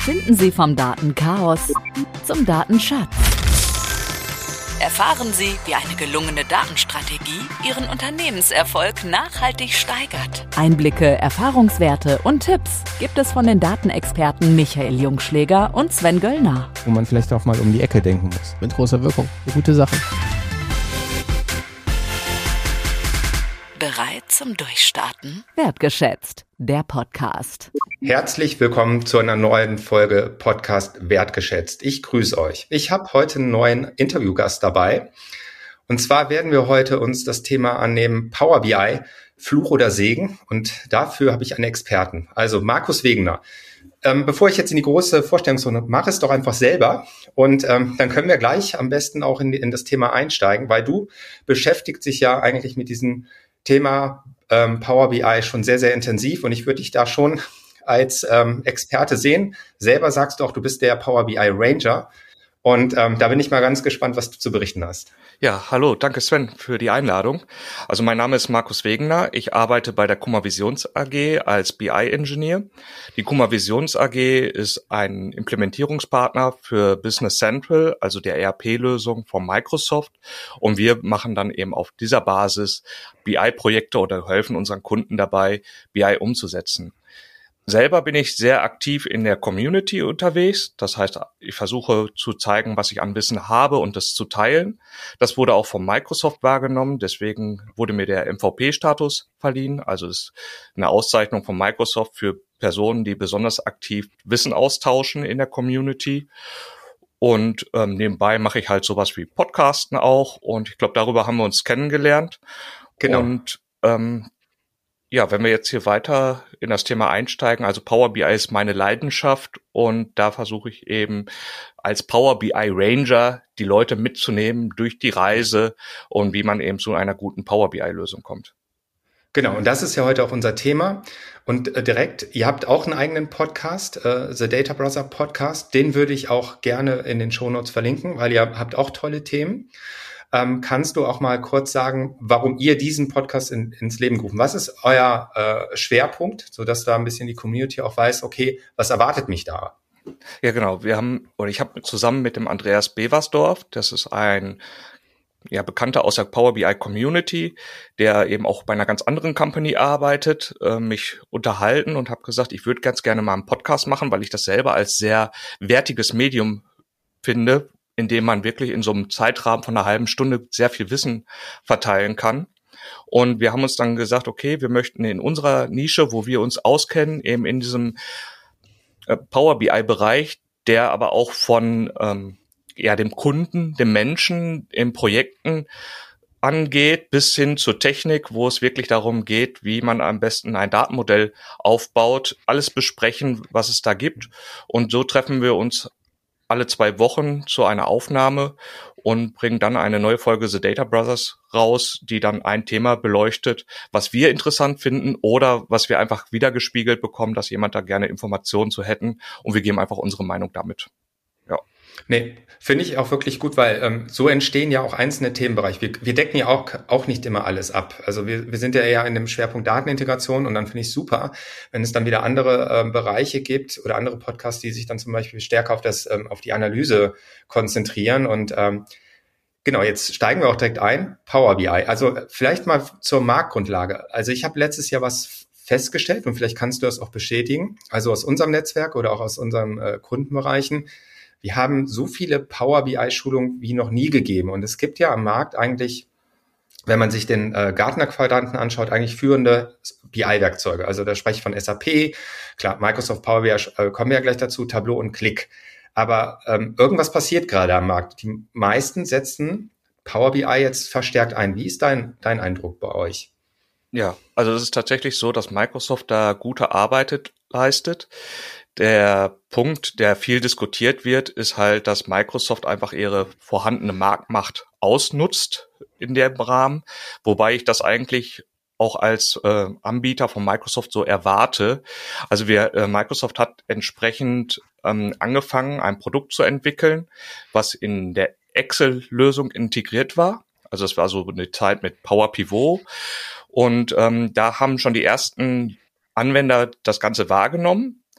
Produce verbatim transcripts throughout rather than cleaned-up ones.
Finden Sie vom Datenchaos zum Datenschatz. Erfahren Sie, wie eine gelungene Datenstrategie Ihren Unternehmenserfolg nachhaltig steigert. Einblicke, Erfahrungswerte und Tipps gibt es von den Datenexperten Michael Jungschläger und Sven Göllner. Wo man vielleicht auch mal um die Ecke denken muss. Mit großer Wirkung. Eine gute Sache. Bereit zum Durchstarten? Wertgeschätzt, der Podcast. Herzlich willkommen zu einer neuen Folge Podcast Wertgeschätzt. Ich grüße euch. Ich habe heute einen neuen Interviewgast dabei. Und zwar werden wir heute uns das Thema annehmen, Power B I, Fluch oder Segen. Und dafür habe ich einen Experten, also Markus Wegener. Ähm, bevor ich jetzt in die große Vorstellungsrunde mache, es doch einfach selber. Und ähm, dann können wir gleich am besten auch in, in das Thema einsteigen, weil du beschäftigst dich ja eigentlich mit diesem Thema ähm, Power B I schon sehr, sehr intensiv. Und ich würde dich da schon als ähm, Experte sehen. Selber sagst du auch, du bist der Power B I Ranger. Und ähm, da bin ich mal ganz gespannt, was du zu berichten hast. Ja, hallo, danke Sven für die Einladung. Also mein Name ist Markus Wegener. Ich arbeite bei der Kummer-Visions A G als B I-Ingenieur. Die Kummer-Visions A G ist ein Implementierungspartner für Business Central, also der E R P-Lösung von Microsoft. Und wir machen dann eben auf dieser Basis B I-Projekte oder helfen unseren Kunden dabei, B I umzusetzen. Selber bin ich sehr aktiv in der Community unterwegs. Das heißt, ich versuche zu zeigen, was ich an Wissen habe und das zu teilen. Das wurde auch von Microsoft wahrgenommen. Deswegen wurde mir der M V P-Status verliehen. Also das ist eine Auszeichnung von Microsoft für Personen, die besonders aktiv Wissen austauschen in der Community. Und ähm, nebenbei mache ich halt sowas wie Podcasten auch. Und ich glaube, darüber haben wir uns kennengelernt. Genau. Und ähm, ja, wenn wir jetzt hier weiter in das Thema einsteigen, also Power B I ist meine Leidenschaft und da versuche ich eben als Power B I Ranger die Leute mitzunehmen durch die Reise und wie man eben zu einer guten Power B I-Lösung kommt. Genau, und das ist ja heute auch unser Thema. Und äh, direkt, ihr habt auch einen eigenen Podcast, äh, The Data Brother Podcast. Den würde ich auch gerne in den Shownotes verlinken, weil ihr habt auch tolle Themen. Ähm, kannst du auch mal kurz sagen, warum ihr diesen Podcast in, ins Leben gerufen? Was ist euer äh, Schwerpunkt, sodass da ein bisschen die Community auch weiß, okay, was erwartet mich da? Ja, genau. Wir haben, oder ich habe zusammen mit dem Andreas Beversdorf, das ist ein ja, Bekannter aus der Power B I Community, der eben auch bei einer ganz anderen Company arbeitet, äh, mich unterhalten und habe gesagt, ich würde ganz gerne mal einen Podcast machen, weil ich das selber als sehr wertiges Medium finde, in dem man wirklich in so einem Zeitrahmen von einer halben Stunde sehr viel Wissen verteilen kann. Und wir haben uns dann gesagt, okay, wir möchten in unserer Nische, wo wir uns auskennen, eben in diesem äh, Power B I-Bereich, der aber auch von ähm, ja dem Kunden, dem Menschen in Projekten angeht, bis hin zur Technik, wo es wirklich darum geht, wie man am besten ein Datenmodell aufbaut, alles besprechen, was es da gibt. Und so treffen wir uns alle zwei Wochen zu einer Aufnahme und bringen dann eine neue Folge The Data Brothers raus, die dann ein Thema beleuchtet, was wir interessant finden oder was wir einfach wiedergespiegelt bekommen, dass jemand da gerne Informationen zu hätten und wir geben einfach unsere Meinung damit. Ja. Nee, finde ich auch wirklich gut, weil ähm, so entstehen ja auch einzelne Themenbereiche. Wir, wir decken ja auch, auch nicht immer alles ab. Also wir, wir sind ja eher in dem Schwerpunkt Datenintegration und dann finde ich super, wenn es dann wieder andere ähm, Bereiche gibt oder andere Podcasts, die sich dann zum Beispiel stärker auf das ähm, auf die Analyse konzentrieren. Und ähm, genau, jetzt steigen wir auch direkt ein. Power B I. Also vielleicht mal zur Marktgrundlage. Also ich habe letztes Jahr was festgestellt und vielleicht kannst du das auch bestätigen. Also aus unserem Netzwerk oder auch aus unseren äh, Kundenbereichen. Wir haben so viele Power B I-Schulungen wie noch nie gegeben. Und es gibt ja am Markt eigentlich, wenn man sich den äh, Gartner-Quadranten anschaut, eigentlich führende B I-Werkzeuge. Also da spreche ich von S A P, klar, Microsoft Power B I, äh, kommen wir ja gleich dazu, Tableau und Qlik. Aber ähm, irgendwas passiert gerade am Markt. Die meisten setzen Power B I jetzt verstärkt ein. Wie ist dein, dein Eindruck bei euch? Ja, also es ist tatsächlich so, dass Microsoft da gute Arbeit leistet. Der Punkt, der viel diskutiert wird, ist halt, dass Microsoft einfach ihre vorhandene Marktmacht ausnutzt in dem Rahmen, wobei ich das eigentlich auch als äh, Anbieter von Microsoft so erwarte. Also wir äh, Microsoft hat entsprechend ähm, angefangen, ein Produkt zu entwickeln, was in der Excel-Lösung integriert war. Also es war so eine Zeit mit Power Pivot und ähm, da haben schon die ersten Anwender das Ganze wahrgenommen.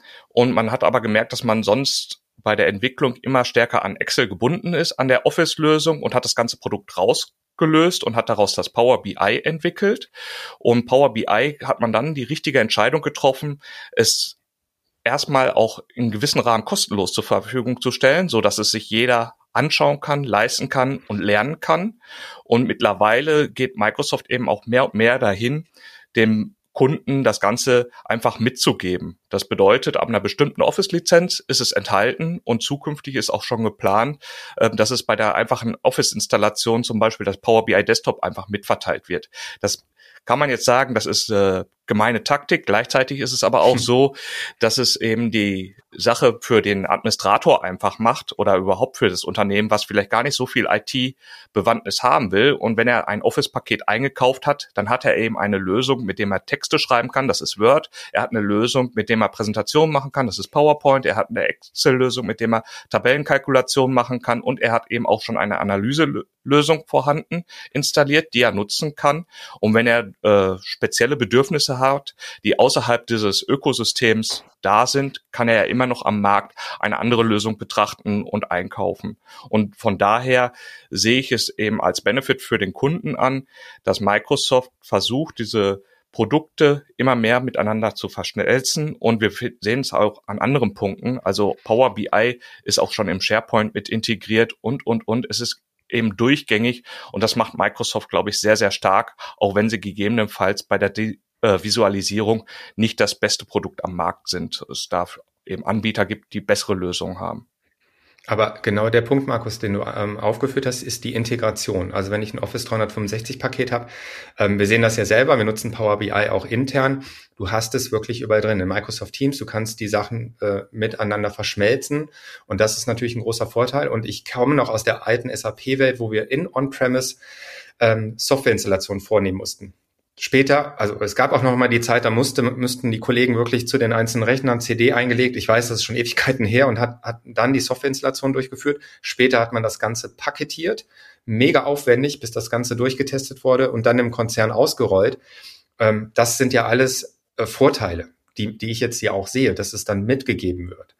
Und man hat aber gemerkt, dass man sonst bei der Entwicklung immer stärker an Excel gebunden ist, an der Office-Lösung, und hat das ganze Produkt rausgelöst und hat daraus das Power B I entwickelt. Und Power B I hat man dann die richtige Entscheidung getroffen, es erstmal auch in gewissen Rahmen kostenlos zur Verfügung zu stellen, so dass es sich jeder anschauen kann, leisten kann und lernen kann. Und mittlerweile geht Microsoft eben auch mehr und mehr dahin, dem Kunden das Ganze einfach mitzugeben. Das bedeutet, ab einer bestimmten Office-Lizenz ist es enthalten und zukünftig ist auch schon geplant, dass es bei der einfachen Office-Installation zum Beispiel das Power B I Desktop einfach mitverteilt wird. Das kann man jetzt sagen, das ist äh, gemeine Taktik. Gleichzeitig ist es aber auch so, dass es eben die Sache für den Administrator einfach macht oder überhaupt für das Unternehmen, was vielleicht gar nicht so viel I T-Bewandtnis haben will. Und wenn er ein Office-Paket eingekauft hat, dann hat er eben eine Lösung, mit dem er Texte schreiben kann, das ist Word. Er hat eine Lösung, mit dem er Präsentationen machen kann, das ist PowerPoint. Er hat eine Excel-Lösung, mit dem er Tabellenkalkulationen machen kann. Und er hat eben auch schon eine Analyselösung vorhanden installiert, die er nutzen kann. Und wenn er äh, spezielle Bedürfnisse hat, die außerhalb dieses Ökosystems da sind, kann er ja immer noch am Markt eine andere Lösung betrachten und einkaufen. Und von daher sehe ich es eben als Benefit für den Kunden an, dass Microsoft versucht, diese Produkte immer mehr miteinander zu verschmelzen, und wir sehen es auch an anderen Punkten. Also Power B I ist auch schon im SharePoint mit integriert und, und, und. Es ist eben durchgängig, und das macht Microsoft, glaube ich, sehr, sehr stark, auch wenn sie gegebenenfalls bei der De- äh, Visualisierung nicht das beste Produkt am Markt sind. Es darf eben Anbieter gibt, die bessere Lösungen haben. Aber genau der Punkt, Markus, den du ähm, aufgeführt hast, ist die Integration. Also wenn ich ein Office dreihundertfünfundsechzig Paket habe, ähm, wir sehen das ja selber, wir nutzen Power B I auch intern. Du hast es wirklich überall drin in Microsoft Teams. Du kannst die Sachen äh, miteinander verschmelzen, und das ist natürlich ein großer Vorteil. Und ich komme noch aus der alten S A P-Welt, wo wir in On-Premise ähm, Softwareinstallationen vornehmen mussten. Später, also es gab auch noch mal die Zeit, da musste, müssten die Kollegen wirklich zu den einzelnen Rechnern C D eingelegt. Ich weiß, das ist schon Ewigkeiten her, und hat, hat dann die Softwareinstallation durchgeführt. Später hat man das Ganze paketiert, mega aufwendig, bis das Ganze durchgetestet wurde und dann im Konzern ausgerollt. Ähm, das sind ja alles äh, Vorteile, die, die ich jetzt hier auch sehe, dass es dann mitgegeben wird.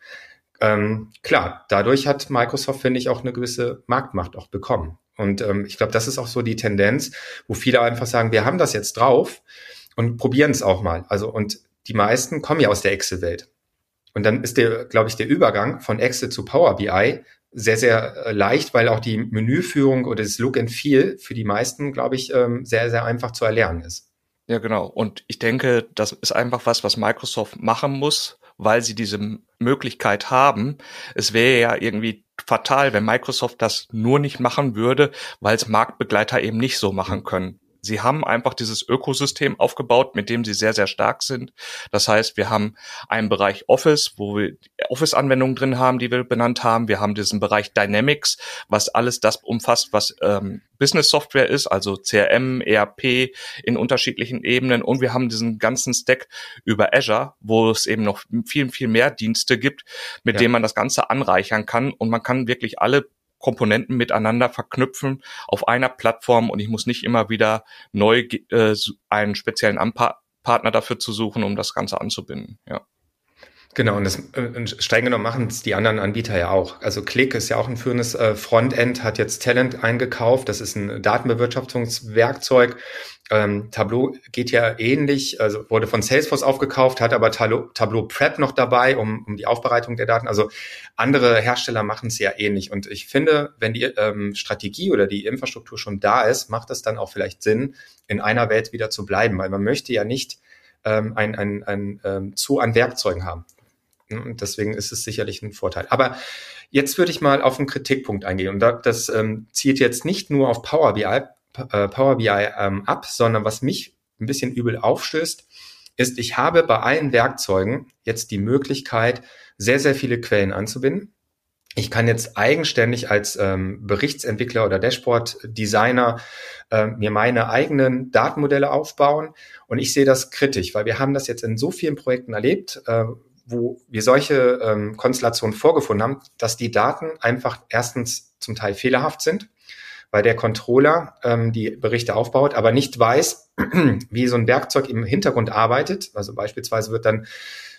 Ähm, klar, dadurch hat Microsoft, finde ich, auch eine gewisse Marktmacht auch bekommen. Und ähm, ich glaube, das ist auch so die Tendenz, wo viele einfach sagen, wir haben das jetzt drauf und probieren es auch mal. Also, und die meisten kommen ja aus der Excel-Welt. Und dann ist der, glaube ich, der Übergang von Excel zu Power B I sehr, sehr äh, leicht, weil auch die Menüführung oder das Look and Feel für die meisten, glaube ich, ähm, sehr, sehr einfach zu erlernen ist. Ja, genau. Und ich denke, das ist einfach was, was Microsoft machen muss, weil sie diese Möglichkeit haben. Es wäre ja irgendwie fatal, wenn Microsoft das nur nicht machen würde, weil es Marktbegleiter eben nicht so machen können. Sie haben einfach dieses Ökosystem aufgebaut, mit dem sie sehr, sehr stark sind. Das heißt, wir haben einen Bereich Office, wo wir Office-Anwendungen drin haben, die wir benannt haben. Wir haben diesen Bereich Dynamics, was alles das umfasst, was ähm, Business-Software ist, also C R M, E R P in unterschiedlichen Ebenen. Und wir haben diesen ganzen Stack über Azure, wo es eben noch viel, viel mehr Dienste gibt, mit ja. denen man das Ganze anreichern kann. Und man kann wirklich alle Komponenten miteinander verknüpfen auf einer Plattform, und ich muss nicht immer wieder neu äh, einen speziellen Anpa- Partner dafür zu suchen, um das Ganze anzubinden. Ja. Genau, und das äh, streng genommen machen es die anderen Anbieter ja auch. Also Qlik ist ja auch ein führendes äh, Frontend, hat jetzt Talent eingekauft. Das ist ein Datenbewirtschaftungswerkzeug. Ähm, Tableau geht ja ähnlich, also wurde von Salesforce aufgekauft, hat aber Tableau, Tableau Prep noch dabei, um, um die Aufbereitung der Daten. Also andere Hersteller machen es ja ähnlich. Und ich finde, wenn die ähm, Strategie oder die Infrastruktur schon da ist, macht es dann auch vielleicht Sinn, in einer Welt wieder zu bleiben, weil man möchte ja nicht ähm, ein, ein, ein ähm, Zoo an Werkzeugen haben. Und deswegen ist es sicherlich ein Vorteil. Aber jetzt würde ich mal auf einen Kritikpunkt eingehen. Und das ähm, zielt jetzt nicht nur auf Power B I, äh, Power B I ähm, ab, sondern was mich ein bisschen übel aufstößt, ist, ich habe bei allen Werkzeugen jetzt die Möglichkeit, sehr, sehr viele Quellen anzubinden. Ich kann jetzt eigenständig als ähm, Berichtsentwickler oder Dashboard-Designer äh, mir meine eigenen Datenmodelle aufbauen. Und ich sehe das kritisch, weil wir haben das jetzt in so vielen Projekten erlebt, äh, wo wir solche ähm, Konstellationen vorgefunden haben, dass die Daten einfach erstens zum Teil fehlerhaft sind, weil der Controller ähm, die Berichte aufbaut, aber nicht weiß, wie so ein Werkzeug im Hintergrund arbeitet. Also beispielsweise wird dann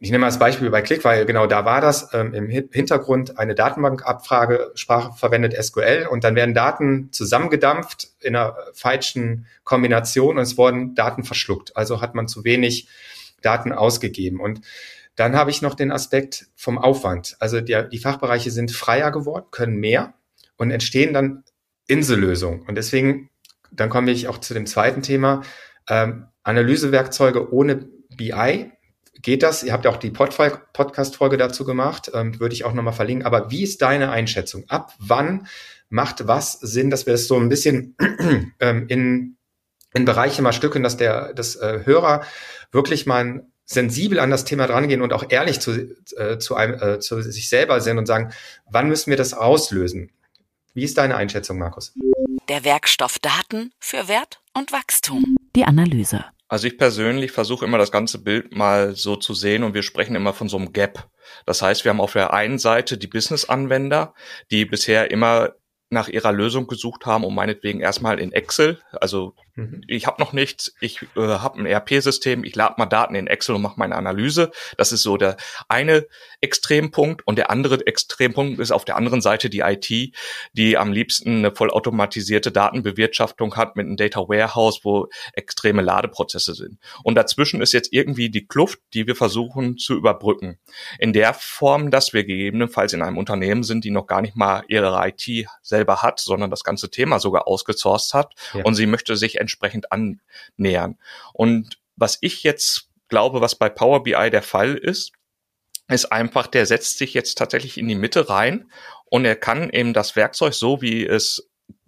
ich nehme mal das Beispiel bei Qlik, weil genau da war das, ähm, im Hintergrund eine Datenbankabfragesprache verwendet, S Q L, und dann werden Daten zusammengedampft in einer falschen Kombination und es wurden Daten verschluckt. Also hat man zu wenig Daten ausgegeben. Und dann habe ich noch den Aspekt vom Aufwand. Also die, die Fachbereiche sind freier geworden, können mehr und entstehen dann Insellösungen. Und deswegen, dann komme ich auch zu dem zweiten Thema, ähm, Analysewerkzeuge ohne B I. Geht das? Ihr habt ja auch die Pod- Podcast-Folge dazu gemacht, ähm, würde ich auch nochmal verlinken. Aber wie ist deine Einschätzung? Ab wann macht was Sinn, dass wir das so ein bisschen ähm, in, in Bereiche mal stücken, dass der das äh, Hörer wirklich mal sensibel an das Thema drangehen und auch ehrlich zu, äh, zu, einem, äh, zu sich selber sind und sagen, wann müssen wir das auslösen? Wie ist deine Einschätzung, Markus? Der Werkstoff Daten für Wert und Wachstum. Die Analyse. Also ich persönlich versuche immer das ganze Bild mal so zu sehen und wir sprechen immer von so einem Gap. Das heißt, wir haben auf der einen Seite die Business-Anwender, die bisher immer nach ihrer Lösung gesucht haben und meinetwegen erstmal in Excel. Also mhm. ich habe noch nichts, ich äh, habe ein E R P-System, ich lade mal Daten in Excel und mache meine Analyse. Das ist so der eine Extrempunkt. Und der andere Extrempunkt ist auf der anderen Seite die I T, die am liebsten eine vollautomatisierte Datenbewirtschaftung hat mit einem Data Warehouse, wo extreme Ladeprozesse sind. Und dazwischen ist jetzt irgendwie die Kluft, die wir versuchen zu überbrücken. In der Form, dass wir gegebenenfalls in einem Unternehmen sind, die noch gar nicht mal ihre I T selber hat, sondern das ganze Thema sogar ausgesourced hat ja. Und sie möchte sich entsprechend annähern. Und was ich jetzt glaube, was bei Power B I der Fall ist, ist einfach, der setzt sich jetzt tatsächlich in die Mitte rein und er kann eben das Werkzeug, so wie es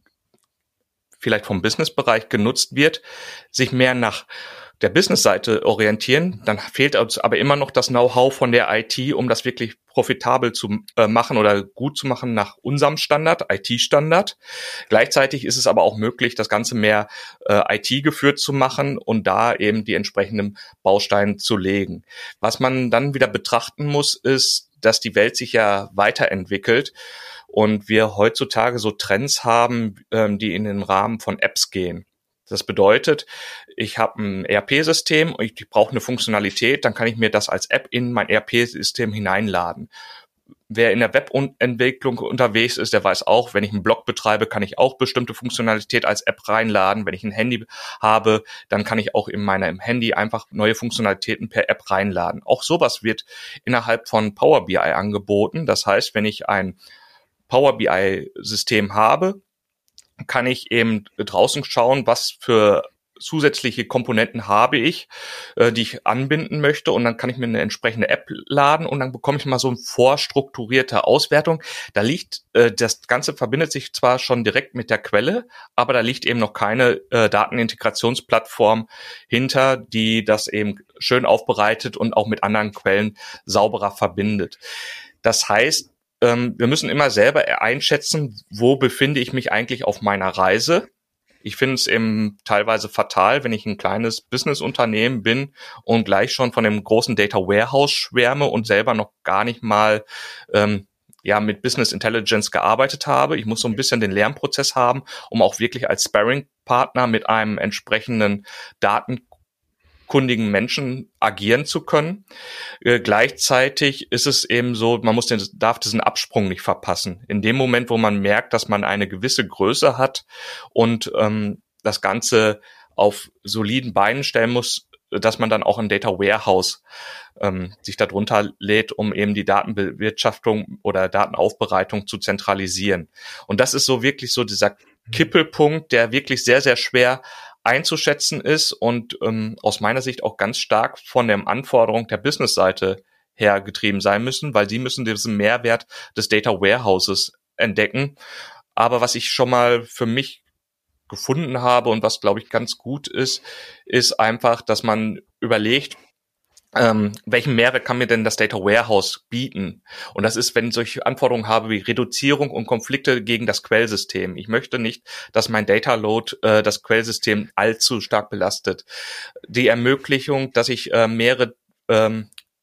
vielleicht vom Businessbereich genutzt wird, sich mehr nach der Businessseite orientieren, dann fehlt uns aber immer noch das Know-how von der I T, um das wirklich profitabel zu äh, machen oder gut zu machen nach unserem Standard, I T-Standard. Gleichzeitig ist es aber auch möglich, das Ganze mehr äh, I T geführt zu machen und da eben die entsprechenden Bausteine zu legen. Was man dann wieder betrachten muss, ist, dass die Welt sich ja weiterentwickelt und wir heutzutage so Trends haben, ähm, die in den Rahmen von Apps gehen. Das bedeutet, ich habe ein E R P-System und ich brauche eine Funktionalität, dann kann ich mir das als App in mein E R P-System hineinladen. Wer in der Webentwicklung unterwegs ist, der weiß auch, wenn ich einen Blog betreibe, kann ich auch bestimmte Funktionalität als App reinladen. Wenn ich ein Handy habe, dann kann ich auch in meinem Handy einfach neue Funktionalitäten per App reinladen. Auch sowas wird innerhalb von Power B I angeboten. Das heißt, wenn ich ein Power B I-System habe, kann ich eben draußen schauen, was für zusätzliche Komponenten habe ich, äh, die ich anbinden möchte, und dann kann ich mir eine entsprechende App laden und dann bekomme ich mal so eine vorstrukturierte Auswertung. Da liegt, äh, das Ganze verbindet sich zwar schon direkt mit der Quelle, aber da liegt eben noch keine äh, Datenintegrationsplattform hinter, die das eben schön aufbereitet und auch mit anderen Quellen sauberer verbindet. Das heißt, wir müssen immer selber einschätzen, wo befinde ich mich eigentlich auf meiner Reise. Ich finde es eben teilweise fatal, wenn ich ein kleines Businessunternehmen bin und gleich schon von dem großen Data Warehouse schwärme und selber noch gar nicht mal ähm, ja mit Business Intelligence gearbeitet habe. Ich muss so ein bisschen den Lernprozess haben, um auch wirklich als Sparring-Partner mit einem entsprechenden Daten kundigen Menschen agieren zu können. Äh, gleichzeitig ist es eben so, man muss den, darf diesen Absprung nicht verpassen. In dem Moment, wo man merkt, dass man eine gewisse Größe hat und ähm, das Ganze auf soliden Beinen stellen muss, dass man dann auch ein Data Warehouse ähm, sich darunter lädt, um eben die Datenbewirtschaftung oder Datenaufbereitung zu zentralisieren. Und das ist so wirklich so dieser Kippelpunkt, der wirklich sehr, sehr schwer einzuschätzen ist und ähm, aus meiner Sicht auch ganz stark von der Anforderung der Business-Seite her getrieben sein müssen, weil sie müssen diesen Mehrwert des Data Warehouses entdecken. Aber was ich schon mal für mich gefunden habe und was, glaube ich, ganz gut ist, ist einfach, dass man überlegt, Ähm, welchen Mehrwert kann mir denn das Data Warehouse bieten? Und das ist, wenn ich solche Anforderungen habe wie Reduzierung und Konflikte gegen das Quellsystem. Ich möchte nicht, dass mein Data Load äh, das Quellsystem allzu stark belastet. Die Ermöglichung, dass ich äh, mehrere ähm,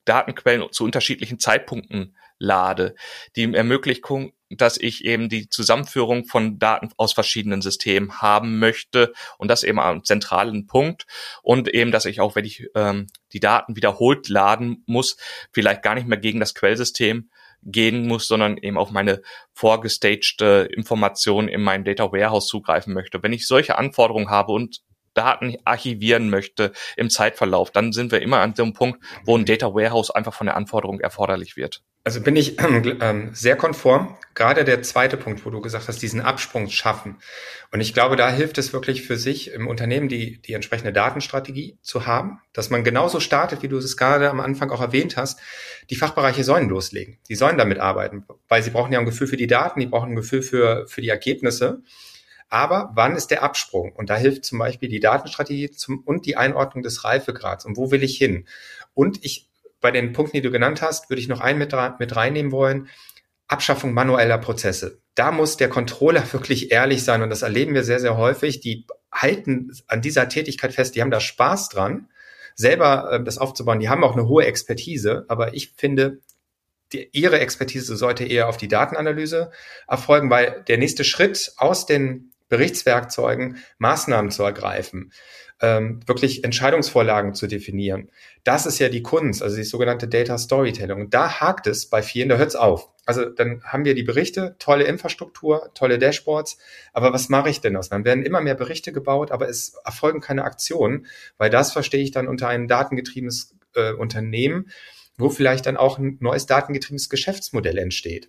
Datenquellen zu unterschiedlichen Zeitpunkten lade. Die Ermöglichung, dass ich eben die Zusammenführung von Daten aus verschiedenen Systemen haben möchte und das eben am zentralen Punkt und eben, dass ich auch, wenn ich ähm, die Daten wiederholt laden muss, vielleicht gar nicht mehr gegen das Quellsystem gehen muss, sondern eben auf meine vorgestagte Information in mein Data Warehouse zugreifen möchte. Wenn ich solche Anforderungen habe und Daten archivieren möchte im Zeitverlauf, dann sind wir immer an dem Punkt, wo ein Data Warehouse einfach von der Anforderung erforderlich wird. Also bin ich ähm, sehr konform. Gerade der zweite Punkt, wo du gesagt hast, diesen Absprung schaffen. Und ich glaube, da hilft es wirklich für sich im Unternehmen, die die entsprechende Datenstrategie zu haben, dass man genauso startet, wie du es gerade am Anfang auch erwähnt hast. Die Fachbereiche sollen loslegen. Die sollen damit arbeiten, weil sie brauchen ja ein Gefühl für die Daten, die brauchen ein Gefühl für für die Ergebnisse. Aber wann ist der Absprung? Und da hilft zum Beispiel die Datenstrategie zum, und die Einordnung des Reifegrads. Und wo will ich hin? Und ich, bei den Punkten, die du genannt hast, würde ich noch einen mit, mit reinnehmen wollen. Abschaffung manueller Prozesse. Da muss der Controller wirklich ehrlich sein. Und das erleben wir sehr, sehr häufig. Die halten an dieser Tätigkeit fest. Die haben da Spaß dran, selber äh, das aufzubauen. Die haben auch eine hohe Expertise. Aber ich finde, die, ihre Expertise sollte eher auf die Datenanalyse erfolgen, weil der nächste Schritt aus den Berichtswerkzeugen, Maßnahmen zu ergreifen, ähm, wirklich Entscheidungsvorlagen zu definieren. Das ist ja die Kunst, also die sogenannte Data Storytelling. Und da hakt es bei vielen, da hört es auf. Also dann haben wir die Berichte, tolle Infrastruktur, tolle Dashboards, aber was mache ich denn aus? Dann werden immer mehr Berichte gebaut, aber es erfolgen keine Aktionen, weil das verstehe ich dann unter ein datengetriebenes äh, Unternehmen, wo vielleicht dann auch ein neues datengetriebenes Geschäftsmodell entsteht.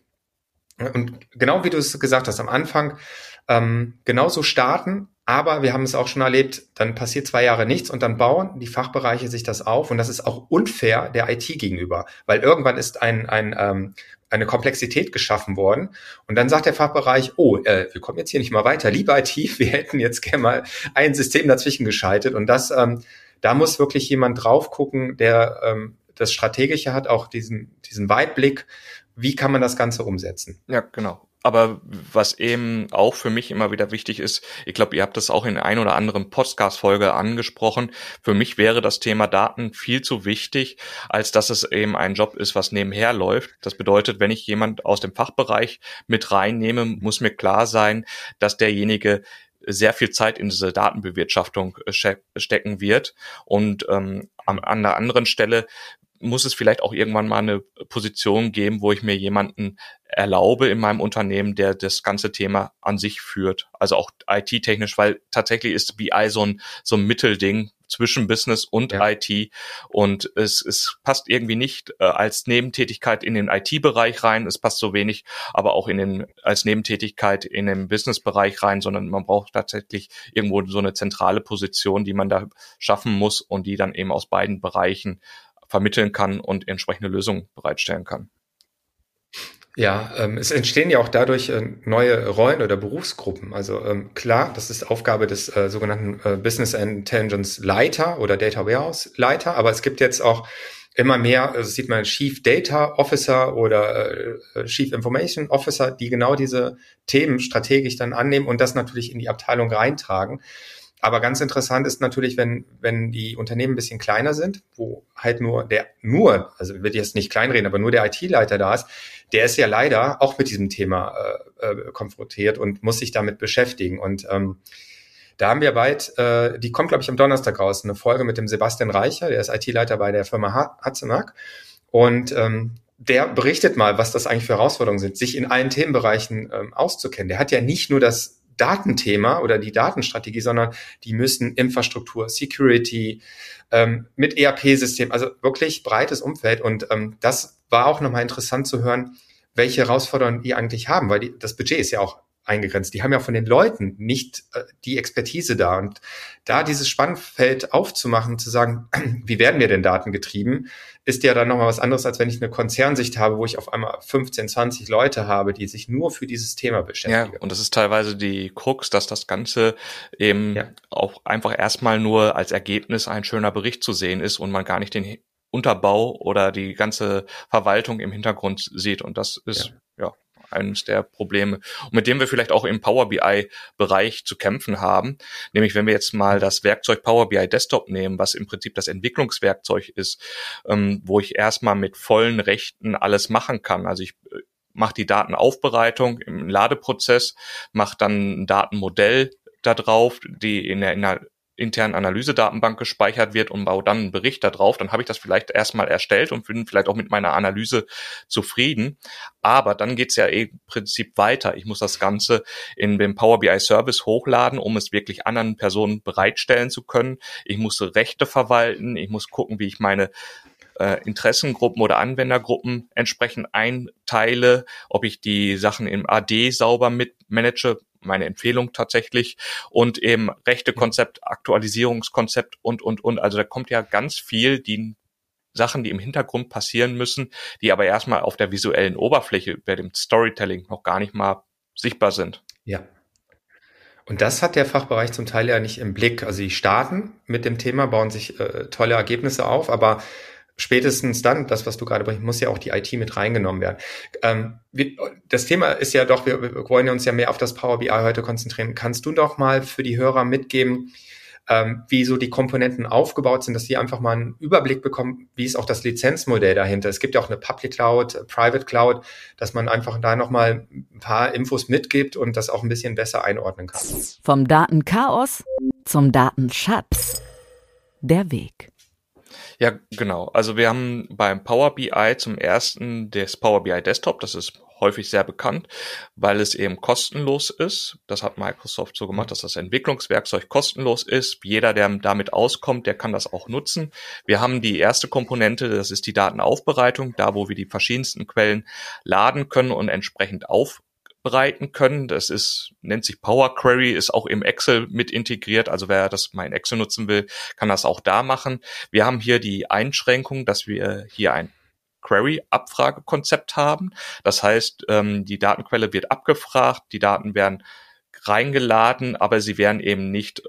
Und genau wie du es gesagt hast, am Anfang ähm, genauso starten, aber wir haben es auch schon erlebt, dann passiert zwei Jahre nichts und dann bauen die Fachbereiche sich das auf und das ist auch unfair der I T gegenüber, weil irgendwann ist ein, ein ähm, eine Komplexität geschaffen worden und dann sagt der Fachbereich, oh, äh, wir kommen jetzt hier nicht mal weiter, liebe I T, wir hätten jetzt gerne mal ein System dazwischen geschaltet und das, ähm, da muss wirklich jemand drauf gucken, der ähm, das Strategische hat, auch diesen diesen Weitblick. Wie kann man das Ganze umsetzen? Ja, genau. Aber was eben auch für mich immer wieder wichtig ist, ich glaube, ihr habt das auch in der ein oder anderen Podcast-Folge angesprochen, für mich wäre das Thema Daten viel zu wichtig, als dass es eben ein Job ist, was nebenher läuft. Das bedeutet, wenn ich jemand aus dem Fachbereich mit reinnehme, muss mir klar sein, dass derjenige sehr viel Zeit in diese Datenbewirtschaftung stecken wird. Und ähm, an der anderen Stelle muss es vielleicht auch irgendwann mal eine Position geben, wo ich mir jemanden erlaube in meinem Unternehmen, der das ganze Thema an sich führt. Also auch I T-technisch, weil tatsächlich ist B I so ein, so ein Mittelding zwischen Business und ja. I T und es, es passt irgendwie nicht äh, als Nebentätigkeit in den I T-Bereich rein, es passt so wenig, aber auch in den als Nebentätigkeit in den Business-Bereich rein, sondern man braucht tatsächlich irgendwo so eine zentrale Position, die man da schaffen muss und die dann eben aus beiden Bereichen vermitteln kann und entsprechende Lösungen bereitstellen kann. Ja, ähm, es entstehen ja auch dadurch äh, neue Rollen oder Berufsgruppen. Also ähm, klar, das ist Aufgabe des äh, sogenannten äh, Business Intelligence Leiter oder Data Warehouse Leiter, aber es gibt jetzt auch immer mehr, also sieht man Chief Data Officer oder äh, Chief Information Officer, die genau diese Themen strategisch dann annehmen und das natürlich in die Abteilung reintragen. Aber ganz interessant ist natürlich, wenn wenn die Unternehmen ein bisschen kleiner sind, wo halt nur der, nur, also will ich jetzt nicht kleinreden, aber nur der I T-Leiter da ist, der ist ja leider auch mit diesem Thema äh, äh, konfrontiert und muss sich damit beschäftigen. Und ähm, da haben wir bald, äh, die kommt, glaube ich, am Donnerstag raus, eine Folge mit dem Sebastian Reicher, der ist I T-Leiter bei der Firma Hatzenack. Und ähm, der berichtet mal, was das eigentlich für Herausforderungen sind, sich in allen Themenbereichen ähm, auszukennen. Der hat ja nicht nur das Datenthema oder die Datenstrategie, sondern die müssen Infrastruktur, Security, ähm, mit E R P-System, also wirklich breites Umfeld. Und ähm, das war auch nochmal interessant zu hören, welche Herausforderungen die eigentlich haben, weil die, das Budget ist ja auch eingegrenzt. Die haben ja von den Leuten nicht äh, die Expertise da. Und da dieses Spannfeld aufzumachen, zu sagen, wie werden wir denn datengetrieben, ist ja dann nochmal was anderes, als wenn ich eine Konzernsicht habe, wo ich auf einmal fünfzehn, zwanzig Leute habe, die sich nur für dieses Thema beschäftigen. Ja, und das ist teilweise die Krux, dass das Ganze eben ja. auch einfach erstmal nur als Ergebnis ein schöner Bericht zu sehen ist und man gar nicht den Unterbau oder die ganze Verwaltung im Hintergrund sieht. Und das ist ja, ja eines der Probleme, und mit dem wir vielleicht auch im Power B I-Bereich zu kämpfen haben. Nämlich, wenn wir jetzt mal das Werkzeug Power B I Desktop nehmen, was im Prinzip das Entwicklungswerkzeug ist, ähm, wo ich erstmal mit vollen Rechten alles machen kann. Also ich äh, mache die Datenaufbereitung im Ladeprozess, mache dann ein Datenmodell da drauf, die in der, in der internen Analysedatenbank gespeichert wird, und baue dann einen Bericht da drauf. Dann habe ich das vielleicht erstmal erstellt und bin vielleicht auch mit meiner Analyse zufrieden. Aber dann geht's ja im Prinzip weiter. Ich muss das Ganze in dem Power B I Service hochladen, um es wirklich anderen Personen bereitstellen zu können. Ich muss Rechte verwalten. Ich muss gucken, wie ich meine äh, Interessengruppen oder Anwendergruppen entsprechend einteile, ob ich die Sachen im A D sauber mitmanage, meine Empfehlung tatsächlich, und eben Rechtekonzept, Aktualisierungskonzept und, und, und. Also da kommt ja ganz viel, die Sachen, die im Hintergrund passieren müssen, die aber erstmal auf der visuellen Oberfläche bei dem Storytelling noch gar nicht mal sichtbar sind. Ja. Und das hat der Fachbereich zum Teil ja nicht im Blick. Also die starten mit dem Thema, bauen sich äh, tolle Ergebnisse auf, aber spätestens dann, das, was du gerade bringst, muss ja auch die I T mit reingenommen werden. Ähm, wir, das Thema ist ja doch, wir, wir wollen uns ja mehr auf das Power B I heute konzentrieren. Kannst du doch mal für die Hörer mitgeben, ähm, wie so die Komponenten aufgebaut sind, dass die einfach mal einen Überblick bekommen, wie ist auch das Lizenzmodell dahinter. Es gibt ja auch eine Public Cloud, Private Cloud, dass man einfach da nochmal ein paar Infos mitgibt und das auch ein bisschen besser einordnen kann. Vom Datenchaos zum Datenschatz. Der Weg. Ja, genau. Also wir haben beim Power B I zum ersten das Power B I Desktop. Das ist häufig sehr bekannt, weil es eben kostenlos ist. Das hat Microsoft so gemacht, dass das Entwicklungswerkzeug kostenlos ist. Jeder, der damit auskommt, der kann das auch nutzen. Wir haben die erste Komponente, das ist die Datenaufbereitung, da wo wir die verschiedensten Quellen laden können und entsprechend auf bereiten können. Das ist, nennt sich Power Query, ist auch im Excel mit integriert. Also wer das mal in Excel nutzen will, kann das auch da machen. Wir haben hier die Einschränkung, dass wir hier ein Query-Abfragekonzept haben. Das heißt, die Datenquelle wird abgefragt, die Daten werden reingeladen, aber sie werden eben nicht,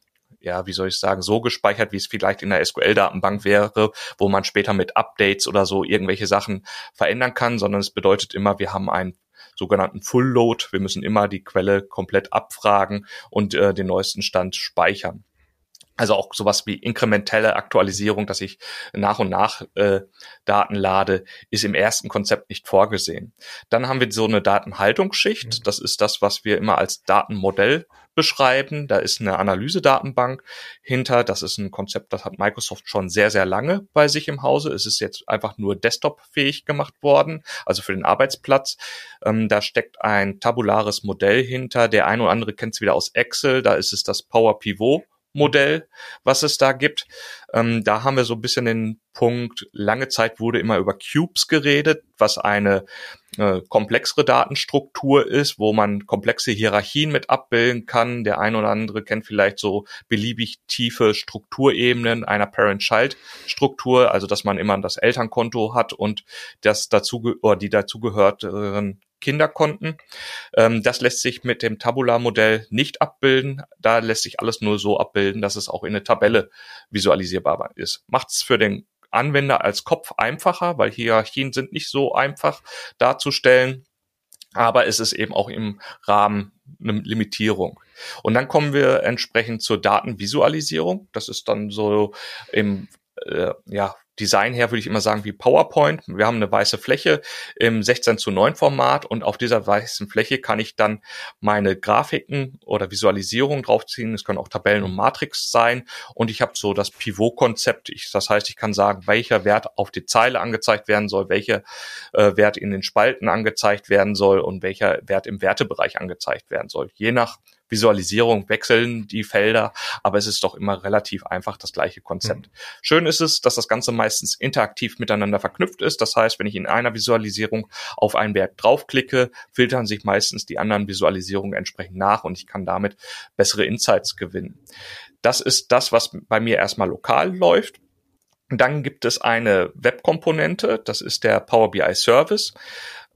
ja, wie soll ich sagen, so gespeichert, wie es vielleicht in der S Q L-Datenbank wäre, wo man später mit Updates oder so irgendwelche Sachen verändern kann, sondern es bedeutet immer, wir haben einen sogenannten Full Load. Wir müssen immer die Quelle komplett abfragen und äh, den neuesten Stand speichern. Also auch sowas wie inkrementelle Aktualisierung, dass ich nach und nach äh, Daten lade, ist im ersten Konzept nicht vorgesehen. Dann haben wir so eine Datenhaltungsschicht. Das ist das, was wir immer als Datenmodell beschreiben. Da ist eine Analysedatenbank hinter. Das ist ein Konzept, das hat Microsoft schon sehr, sehr lange bei sich im Hause. Es ist jetzt einfach nur desktop-fähig gemacht worden, also für den Arbeitsplatz. Ähm, da steckt ein tabulares Modell hinter. Der ein oder andere kennt es wieder aus Excel. Da ist es das Power Pivot Modell, was es da gibt. Ähm, da haben wir so ein bisschen den Punkt, lange Zeit wurde immer über Cubes geredet, was eine äh, komplexere Datenstruktur ist, wo man komplexe Hierarchien mit abbilden kann. Der ein oder andere kennt vielleicht so beliebig tiefe Strukturebenen einer Parent-Child-Struktur, also dass man immer das Elternkonto hat und das dazu oder die dazugehörenden Kinderkonten. Ähm, das lässt sich mit dem Tabular-Modell nicht abbilden. Da lässt sich alles nur so abbilden, dass es auch in eine Tabelle visualisierbar ist. Macht es für den Anwender als Kopf einfacher, weil Hierarchien sind nicht so einfach darzustellen, aber es ist eben auch im Rahmen eine Limitierung. Und dann kommen wir entsprechend zur Datenvisualisierung. Das ist dann so im äh, ja Design her würde ich immer sagen wie PowerPoint. Wir haben eine weiße Fläche im sechzehn zu neun Format und auf dieser weißen Fläche kann ich dann meine Grafiken oder Visualisierungen draufziehen. Es können auch Tabellen und Matrix sein und ich habe so das Pivot-Konzept. Ich, das heißt, ich kann sagen, welcher Wert auf die Zeile angezeigt werden soll, welcher äh, Wert in den Spalten angezeigt werden soll und welcher Wert im Wertebereich angezeigt werden soll. Je nach Visualisierung wechseln die Felder, aber es ist doch immer relativ einfach das gleiche Konzept. Mhm. Schön ist es, dass das Ganze meistens interaktiv miteinander verknüpft ist. Das heißt, wenn ich in einer Visualisierung auf einen Wert draufklicke, filtern sich meistens die anderen Visualisierungen entsprechend nach und ich kann damit bessere Insights gewinnen. Das ist das, was bei mir erstmal lokal läuft. Dann gibt es eine Webkomponente, das ist der Power B I Service.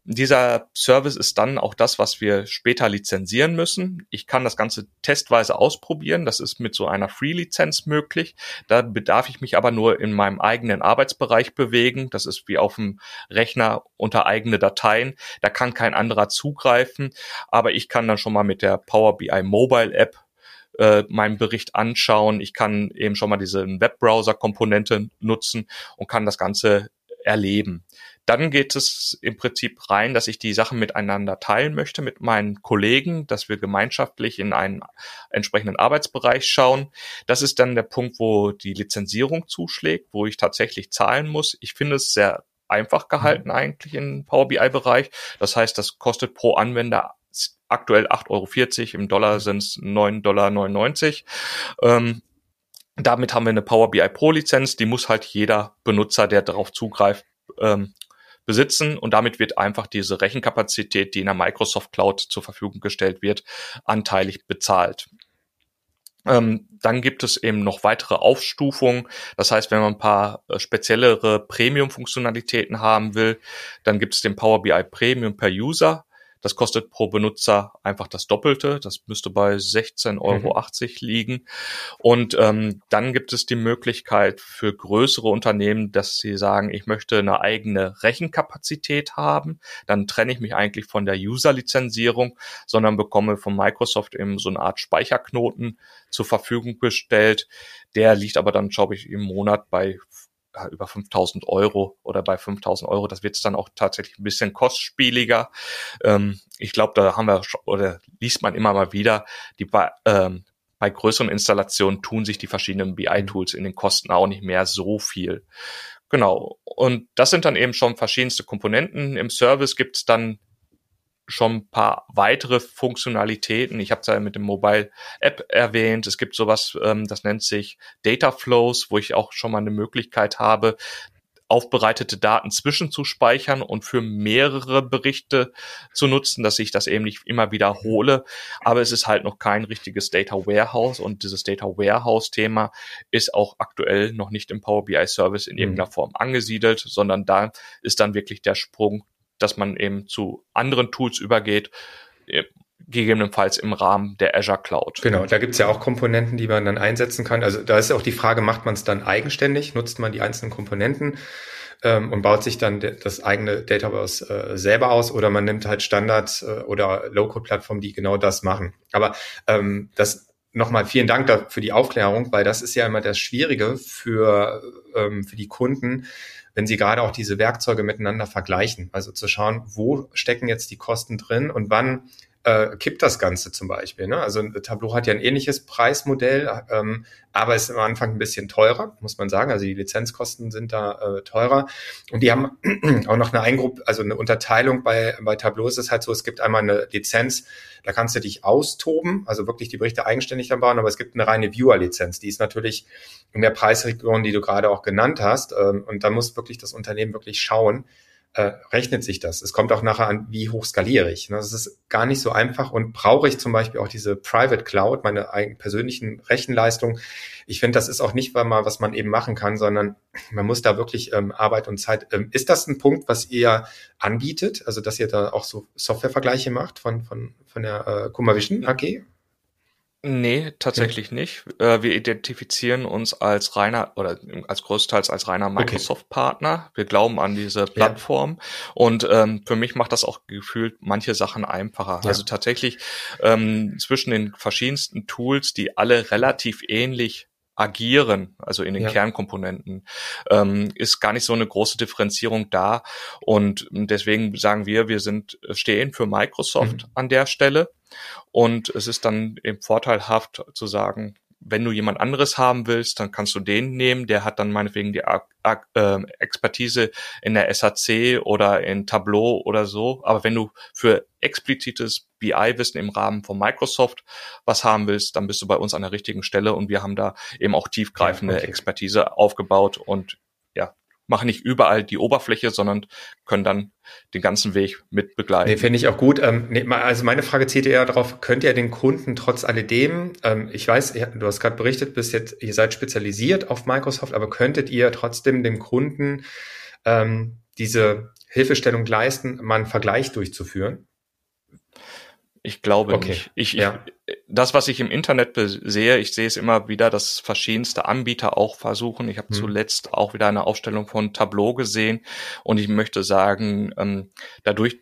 Dieser Service ist dann auch das, was wir später lizenzieren müssen. Ich kann das Ganze testweise ausprobieren. Das ist mit so einer Free-Lizenz möglich. Da bedarf ich mich aber nur in meinem eigenen Arbeitsbereich bewegen. Das ist wie auf dem Rechner unter eigene Dateien. Da kann kein anderer zugreifen. Aber ich kann dann schon mal mit der Power B I Mobile App äh, meinen Bericht anschauen. Ich kann eben schon mal diese Webbrowser-Komponente nutzen und kann das Ganze erleben. Dann geht es im Prinzip rein, dass ich die Sachen miteinander teilen möchte mit meinen Kollegen, dass wir gemeinschaftlich in einen entsprechenden Arbeitsbereich schauen. Das ist dann der Punkt, wo die Lizenzierung zuschlägt, wo ich tatsächlich zahlen muss. Ich finde es sehr einfach gehalten eigentlich im Power B I-Bereich. Das heißt, das kostet pro Anwender aktuell acht Euro vierzig, im Dollar sind es neun Komma neunundneunzig Dollar. Ähm, damit haben wir eine Power B I Pro-Lizenz, die muss halt jeder Benutzer, der darauf zugreift, ähm, besitzen, und damit wird einfach diese Rechenkapazität, die in der Microsoft Cloud zur Verfügung gestellt wird, anteilig bezahlt. Ähm, dann gibt es eben noch weitere Aufstufungen. Das heißt, wenn man ein paar äh, speziellere Premium-Funktionalitäten haben will, dann gibt es den Power B I Premium per User. Das kostet pro Benutzer einfach das Doppelte. Das müsste bei sechzehn Euro achtzig mhm. liegen. Und ähm, dann gibt es die Möglichkeit für größere Unternehmen, dass sie sagen, ich möchte eine eigene Rechenkapazität haben. Dann trenne ich mich eigentlich von der User-Lizenzierung, sondern bekomme von Microsoft eben so eine Art Speicherknoten zur Verfügung gestellt. Der liegt aber dann, glaube ich, im Monat bei über fünftausend Euro oder bei fünftausend Euro. Das wird es dann auch tatsächlich ein bisschen kostspieliger. Ähm, ich glaube, da haben wir, oder liest man immer mal wieder, die bei, ähm, bei größeren Installationen tun sich die verschiedenen B I-Tools in den Kosten auch nicht mehr so viel. Genau. Und das sind dann eben schon verschiedenste Komponenten. Im Service gibt es dann schon ein paar weitere Funktionalitäten. Ich habe es ja mit dem Mobile App erwähnt. Es gibt sowas, ähm, das nennt sich Data Flows, wo ich auch schon mal eine Möglichkeit habe, aufbereitete Daten zwischenzuspeichern und für mehrere Berichte zu nutzen, dass ich das eben nicht immer wiederhole. Aber es ist halt noch kein richtiges Data Warehouse, und dieses Data Warehouse-Thema ist auch aktuell noch nicht im Power B I Service in irgendeiner Form angesiedelt, sondern da ist dann wirklich der Sprung, dass man eben zu anderen Tools übergeht, gegebenenfalls im Rahmen der Azure Cloud. Genau, da gibt's ja auch Komponenten, die man dann einsetzen kann. Also da ist auch die Frage, macht man es dann eigenständig, nutzt man die einzelnen Komponenten ähm, und baut sich dann de- das eigene Dataverse äh, selber aus, oder man nimmt halt Standard- äh, oder Low-Code-Plattformen, die genau das machen. Aber ähm, das nochmal vielen Dank da für die Aufklärung, weil das ist ja immer das Schwierige für, ähm, für die Kunden, wenn sie gerade auch diese Werkzeuge miteinander vergleichen. Also zu schauen, wo stecken jetzt die Kosten drin und wann äh, kippt das Ganze zum Beispiel. Ne? Also Tableau hat ja ein ähnliches Preismodell, ähm, aber ist am Anfang ein bisschen teurer, muss man sagen. Also die Lizenzkosten sind da äh, teurer. Und die haben auch noch eine Eingruppe, also eine Unterteilung bei, bei Tableau ist es halt so, es gibt einmal eine Lizenz, da kannst du dich austoben, also wirklich die Berichte eigenständig dann bauen, aber es gibt eine reine Viewer-Lizenz, die ist natürlich in der Preisregion, die du gerade auch genannt hast, ähm, und da muss wirklich das Unternehmen wirklich schauen, äh, rechnet sich das. Es kommt auch nachher an, wie hoch skaliere ich. Das ist gar nicht so einfach, und brauche ich zum Beispiel auch diese Private Cloud, meine eigenen persönlichen Rechenleistungen. Ich finde, das ist auch nicht mal, was man eben machen kann, sondern man muss da wirklich ähm, Arbeit und Zeit. Ähm, ist das ein Punkt, was ihr anbietet? Also, dass ihr da auch so Softwarevergleiche macht von, von, von der äh, Kummervision A G? Nee, tatsächlich ja. nicht. Äh, wir identifizieren uns als reiner oder als größtenteils als reiner Microsoft-Partner. Wir glauben an diese Plattform ja. und ähm, für mich macht das auch gefühlt manche Sachen einfacher. Ja. Also tatsächlich ähm, zwischen den verschiedensten Tools, die alle relativ ähnlich agieren, also in den ja. Kernkomponenten, ähm, ist gar nicht so eine große Differenzierung da, und deswegen sagen wir, wir sind stehen für Microsoft mhm. an der Stelle, und es ist dann eben vorteilhaft zu sagen, wenn du jemand anderes haben willst, dann kannst du den nehmen, der hat dann meinetwegen die äh, Expertise in der S A C oder in Tableau oder so, aber wenn du für explizites B I-Wissen im Rahmen von Microsoft was haben willst, dann bist du bei uns an der richtigen Stelle, und wir haben da eben auch tiefgreifende ja, okay. Expertise aufgebaut und ja, machen nicht überall die Oberfläche, sondern können dann den ganzen Weg mit begleiten. Nee, finde ich auch gut. Ähm, nee, also meine Frage zielt eher darauf, könnt ihr den Kunden trotz alledem, ähm, ich weiß, du hast gerade berichtet, bis jetzt, ihr seid spezialisiert auf Microsoft, aber könntet ihr trotzdem dem Kunden ähm, diese Hilfestellung leisten, mal einen Vergleich durchzuführen? Ich glaube okay. nicht. Ich, ja. ich, das, was ich im Internet sehe, ich sehe es immer wieder, dass verschiedenste Anbieter auch versuchen. Ich habe hm. zuletzt auch wieder eine Aufstellung von Tableau gesehen und ich möchte sagen, ähm, dadurch,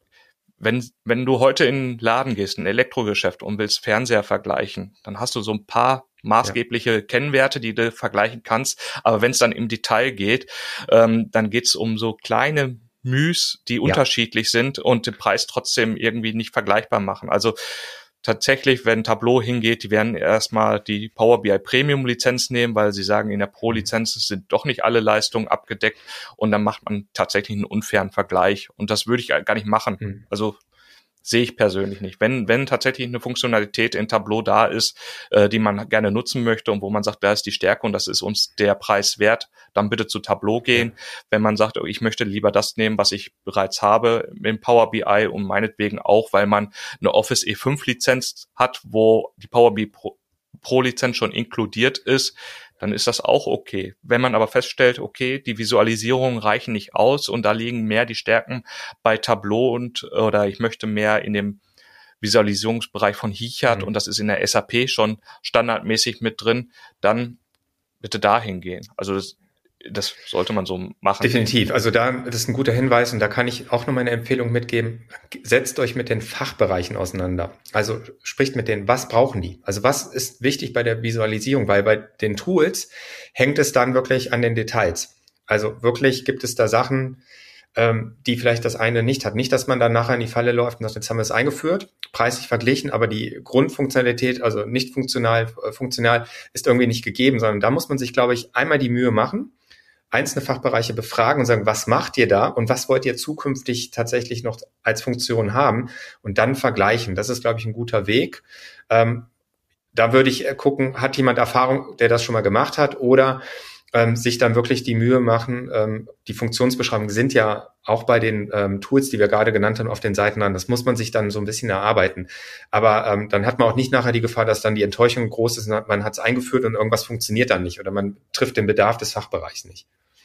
wenn wenn du heute in den Laden gehst, ein Elektrogeschäft und willst Fernseher vergleichen, dann hast du so ein paar maßgebliche ja. Kennwerte, die du vergleichen kannst. Aber wenn es dann im Detail geht, ähm, dann geht es um so kleine Müs, die ja. unterschiedlich sind und den Preis trotzdem irgendwie nicht vergleichbar machen. Also tatsächlich, wenn Tableau hingeht, die werden erstmal die Power B I Premium Lizenz nehmen, weil sie sagen, in der Pro-Lizenz sind doch nicht alle Leistungen abgedeckt und dann macht man tatsächlich einen unfairen Vergleich und das würde ich gar nicht machen. Mhm. Also sehe ich persönlich nicht. Wenn wenn tatsächlich eine Funktionalität in Tableau da ist, äh, die man gerne nutzen möchte und wo man sagt, da ist die Stärke und das ist uns der Preis wert, dann bitte zu Tableau gehen. Ja. Wenn man sagt, oh, ich möchte lieber das nehmen, was ich bereits habe im Power B I und meinetwegen auch, weil man eine Office E fünf Lizenz hat, wo die Power B I Pro, Pro Lizenz schon inkludiert ist, dann ist das auch okay. Wenn man aber feststellt, okay, die Visualisierungen reichen nicht aus und da liegen mehr die Stärken bei Tableau und oder ich möchte mehr in dem Visualisierungsbereich von Hichard mhm. und das ist in der S A P schon standardmäßig mit drin, dann bitte dahin gehen. Also das, das sollte man so machen. Definitiv. Also da, das ist ein guter Hinweis und da kann ich auch noch meine Empfehlung mitgeben. Setzt euch mit den Fachbereichen auseinander. Also spricht mit denen, was brauchen die? Also was ist wichtig bei der Visualisierung? Weil bei den Tools hängt es dann wirklich an den Details. Also wirklich gibt es da Sachen, ähm, die vielleicht das eine nicht hat. Nicht, dass man dann nachher in die Falle läuft und sagt, jetzt haben wir es eingeführt, preislich verglichen, aber die Grundfunktionalität, also nicht funktional, äh, funktional ist irgendwie nicht gegeben, sondern da muss man sich, glaube ich, einmal die Mühe machen, einzelne Fachbereiche befragen und sagen, was macht ihr da und was wollt ihr zukünftig tatsächlich noch als Funktion haben und dann vergleichen. Das ist, glaube ich, ein guter Weg. Ähm, da würde ich gucken, hat jemand Erfahrung, der das schon mal gemacht hat oder ähm, sich dann wirklich die Mühe machen. Ähm, die Funktionsbeschreibungen sind ja auch bei den ähm, Tools, die wir gerade genannt haben, auf den Seiten an. Das muss man sich dann so ein bisschen erarbeiten. Aber ähm, dann hat man auch nicht nachher die Gefahr, dass dann die Enttäuschung groß ist und man hat es eingeführt und irgendwas funktioniert dann nicht oder man trifft den Bedarf des Fachbereichs nicht.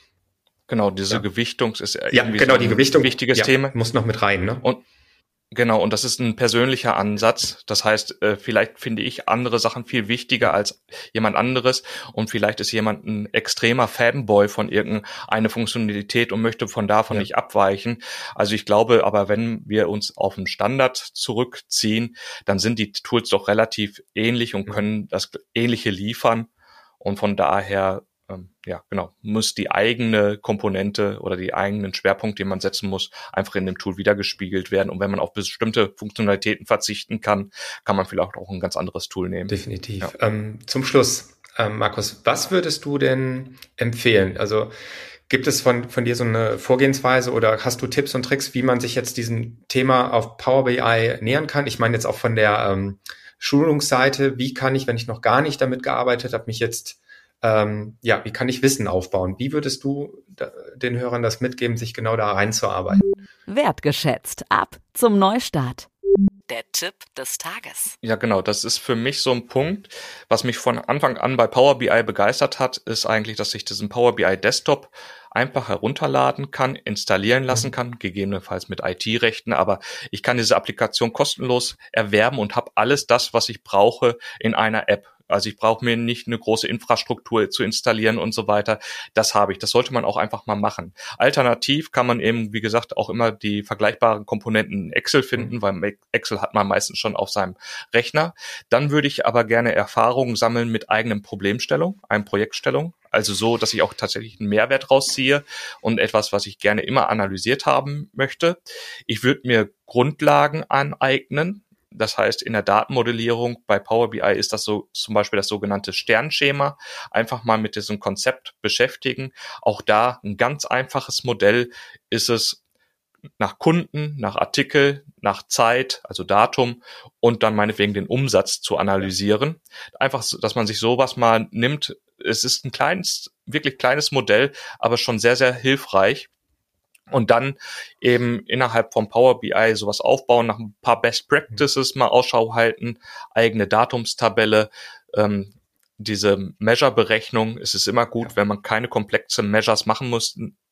Genau, diese ja. Gewichtung ist irgendwie ja, genau, so die ein Gewichtung, wichtiges ja, Thema. Muss noch mit rein, ne? Und genau, und das ist ein persönlicher Ansatz. Das heißt, äh, vielleicht finde ich andere Sachen viel wichtiger als jemand anderes und vielleicht ist jemand ein extremer Fanboy von irgendeiner Funktionalität und möchte von davon ja. nicht abweichen. Also ich glaube, aber wenn wir uns auf einen Standard zurückziehen, dann sind die Tools doch relativ ähnlich und können das Ähnliche liefern und von daher ja, genau, muss die eigene Komponente oder die eigenen Schwerpunkte, die man setzen muss, einfach in dem Tool wiedergespiegelt werden. Und wenn man auf bestimmte Funktionalitäten verzichten kann, kann man vielleicht auch ein ganz anderes Tool nehmen. Definitiv. Ja. Ähm, zum Schluss, ähm, Markus, was würdest du denn empfehlen? Also gibt es von, von dir so eine Vorgehensweise oder hast du Tipps und Tricks, wie man sich jetzt diesem Thema auf Power B I nähern kann? Ich meine jetzt auch von der ähm, Schulungsseite, wie kann ich, wenn ich noch gar nicht damit gearbeitet habe, mich jetzt Ähm, ja, wie kann ich Wissen aufbauen? Wie würdest du da, den Hörern das mitgeben, sich genau da reinzuarbeiten? Wertgeschätzt. Ab zum Neustart. Der Tipp des Tages. Ja, genau. Das ist für mich so ein Punkt, was mich von Anfang an bei Power B I begeistert hat, ist eigentlich, dass ich diesen Power B I Desktop einfach herunterladen kann, installieren lassen kann, gegebenenfalls mit I T-Rechten, aber ich kann diese Applikation kostenlos erwerben und habe alles das, was ich brauche in einer App. Also ich brauche mir nicht eine große Infrastruktur zu installieren und so weiter. Das habe ich. Das sollte man auch einfach mal machen. Alternativ kann man eben, wie gesagt, auch immer die vergleichbaren Komponenten in Excel finden, weil Excel hat man meistens schon auf seinem Rechner. Dann würde ich aber gerne Erfahrungen sammeln mit eigenen Problemstellung, einem Projektstellung. Also so, dass ich auch tatsächlich einen Mehrwert rausziehe und etwas, was ich gerne immer analysiert haben möchte. Ich würde mir Grundlagen aneignen. Das heißt, in der Datenmodellierung bei Power B I ist das so zum Beispiel das sogenannte Sternschema. Einfach mal mit diesem Konzept beschäftigen. Auch da ein ganz einfaches Modell ist es nach Kunden, nach Artikel, nach Zeit, also Datum und dann meinetwegen den Umsatz zu analysieren. Einfach, dass man sich sowas mal nimmt. Es ist ein kleines, wirklich kleines Modell, aber schon sehr, sehr hilfreich. Und dann eben innerhalb vom Power B I sowas aufbauen, nach ein paar Best Practices mal Ausschau halten, eigene Datumstabelle, ähm, diese Measure-Berechnung. Es ist immer gut, wenn man keine komplexen Measures machen muss,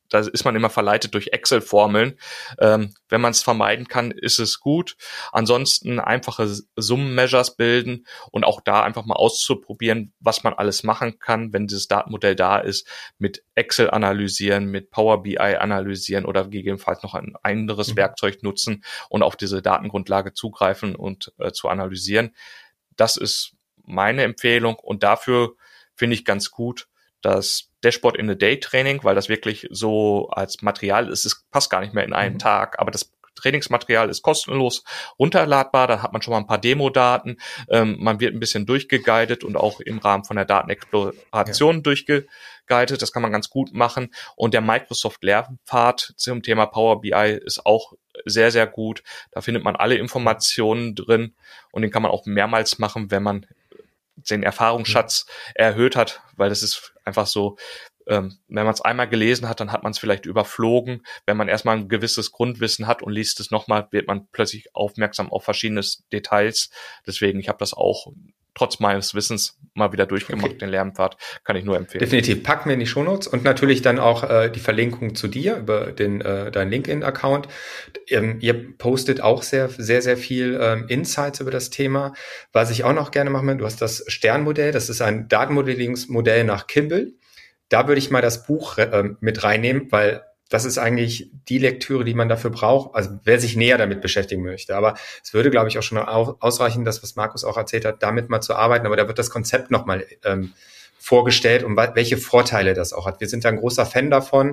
da ist man immer verleitet durch Excel-Formeln. Ähm, wenn man es vermeiden kann, ist es gut. Ansonsten einfache Summen-Measures bilden und auch da einfach mal auszuprobieren, was man alles machen kann, wenn dieses Datenmodell da ist, mit Excel analysieren, mit Power B I analysieren oder gegebenenfalls noch ein anderes mhm. Werkzeug nutzen und auf diese Datengrundlage zugreifen und äh, zu analysieren. Das ist meine Empfehlung und dafür finde ich ganz gut das Dashboard in a Day Training, weil das wirklich so als Material ist, es passt gar nicht mehr in einen mhm. Tag, aber das Trainingsmaterial ist kostenlos runterladbar, da hat man schon mal ein paar Demo-Daten, ähm, man wird ein bisschen durchgeguidet und auch im Rahmen von der Datenexploration ja. durchgeguidet, das kann man ganz gut machen und der Microsoft Lernpfad zum Thema Power B I ist auch sehr, sehr gut, da findet man alle Informationen drin und den kann man auch mehrmals machen, wenn man den Erfahrungsschatz erhöht hat, weil das ist einfach so, ähm, wenn man es einmal gelesen hat, dann hat man es vielleicht überflogen. Wenn man erstmal ein gewisses Grundwissen hat und liest es nochmal, wird man plötzlich aufmerksam auf verschiedene Details. Deswegen, ich habe das auch trotz meines Wissens mal wieder durchgemacht, okay. Den Lernpfad, kann ich nur empfehlen. Definitiv, packen wir in die Shownotes und natürlich dann auch äh, die Verlinkung zu dir über den äh, deinen LinkedIn-Account. Ähm, ihr postet auch sehr, sehr, sehr viel ähm, Insights über das Thema. Was ich auch noch gerne mache, du hast das Sternmodell, das ist ein Datenmodellierungsmodell nach Kimball. Da würde ich mal das Buch äh, mit reinnehmen, weil das ist eigentlich die Lektüre, die man dafür braucht, also wer sich näher damit beschäftigen möchte. Aber es würde, glaube ich, auch schon ausreichen, das, was Markus auch erzählt hat, damit mal zu arbeiten. Aber da wird das Konzept nochmal ähm, vorgestellt und welche Vorteile das auch hat. Wir sind da ein großer Fan davon.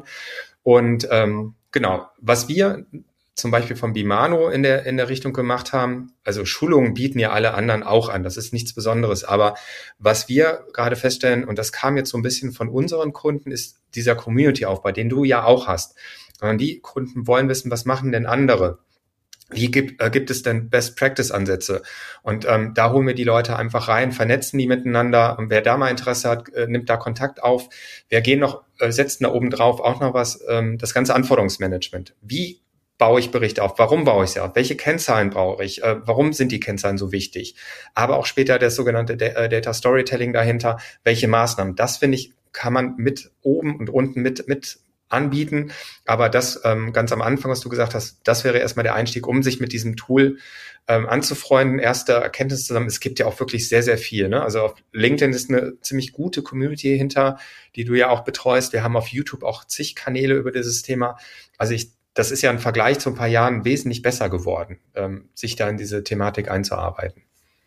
Und ähm, genau, was wir zum Beispiel vom Bimano in der in der Richtung gemacht haben, also Schulungen bieten ja alle anderen auch an, das ist nichts Besonderes, aber was wir gerade feststellen, und das kam jetzt so ein bisschen von unseren Kunden, ist dieser Community-Aufbau, den du ja auch hast. Und die Kunden wollen wissen, was machen denn andere? Wie gibt, äh, gibt es denn Best-Practice-Ansätze? Und ähm, da holen wir die Leute einfach rein, vernetzen die miteinander. Und wer da mal Interesse hat, äh, nimmt da Kontakt auf. Wir gehen noch, äh, setzen da oben drauf auch noch was, ähm, das ganze Anforderungsmanagement. Wie baue ich Berichte auf? Warum baue ich sie auf? Welche Kennzahlen brauche ich? Äh, warum sind die Kennzahlen so wichtig? Aber auch später das sogenannte D- Data Storytelling dahinter. Welche Maßnahmen? Das, finde ich, kann man mit oben und unten mit mit anbieten. Aber das ähm, ganz am Anfang, was du gesagt hast, das wäre erstmal der Einstieg, um sich mit diesem Tool ähm, anzufreunden. Erste Erkenntnis zusammen, es gibt ja auch wirklich sehr, sehr viel. Ne? Also auf LinkedIn ist eine ziemlich gute Community hinter, die du ja auch betreust. Wir haben auf YouTube auch zig Kanäle über dieses Thema. Also ich Das ist ja im Vergleich zu ein paar Jahren wesentlich besser geworden, ähm, sich da in diese Thematik einzuarbeiten.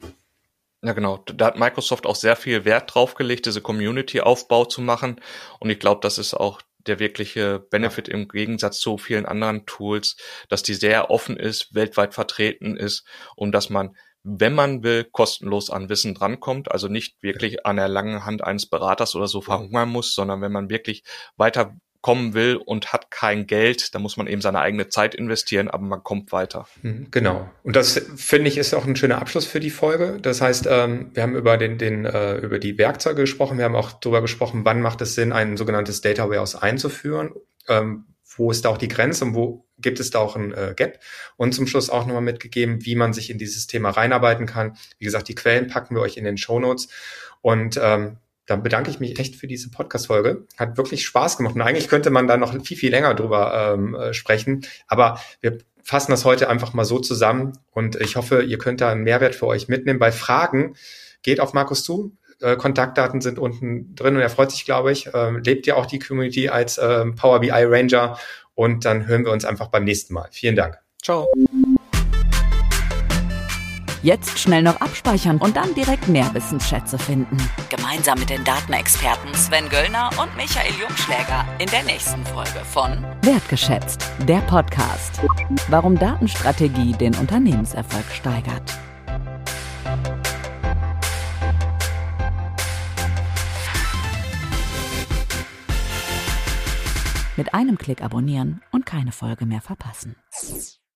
Ja, genau. Da hat Microsoft auch sehr viel Wert drauf gelegt, diese Community-Aufbau zu machen. Und ich glaube, das ist auch der wirkliche Benefit im Gegensatz zu vielen anderen Tools, dass die sehr offen ist, weltweit vertreten ist und dass man, wenn man will, kostenlos an Wissen drankommt, also nicht wirklich an der langen Hand eines Beraters oder so verhungern muss, sondern wenn man wirklich weiter kommen will und hat kein Geld, dann muss man eben seine eigene Zeit investieren, aber man kommt weiter. Genau. Und das, finde ich, ist auch ein schöner Abschluss für die Folge. Das heißt, ähm, wir haben über den, den, äh, über die Werkzeuge gesprochen. Wir haben auch darüber gesprochen, wann macht es Sinn, ein sogenanntes Data Warehouse einzuführen. Ähm, wo ist da auch die Grenze und wo gibt es da auch ein äh, Gap? Und zum Schluss auch nochmal mitgegeben, wie man sich in dieses Thema reinarbeiten kann. Wie gesagt, die Quellen packen wir euch in den Shownotes. Und ähm, dann bedanke ich mich echt für diese Podcast-Folge. Hat wirklich Spaß gemacht. Und eigentlich könnte man da noch viel, viel länger drüber ähm, sprechen. Aber wir fassen das heute einfach mal so zusammen. Und ich hoffe, ihr könnt da einen Mehrwert für euch mitnehmen. Bei Fragen geht auf Markus zu. Äh, Kontaktdaten sind unten drin und er freut sich, glaube ich. Ähm, lebt ja auch die Community als äh, Power B I Ranger. Und dann hören wir uns einfach beim nächsten Mal. Vielen Dank. Ciao. Jetzt schnell noch abspeichern und dann direkt mehr Wissensschätze finden. Gemeinsam mit den Datenexperten Sven Göllner und Michael Jungschläger in der nächsten Folge von Wertgeschätzt, der Podcast. Warum Datenstrategie den Unternehmenserfolg steigert. Mit einem Klick abonnieren und keine Folge mehr verpassen.